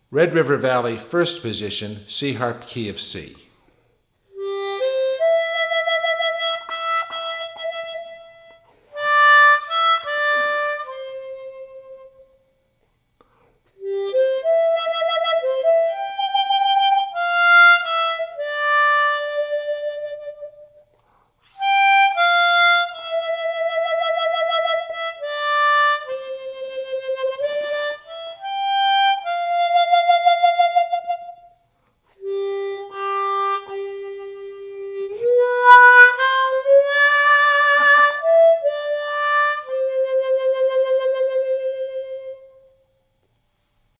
Red River Valley, first position, C Harp, key of C.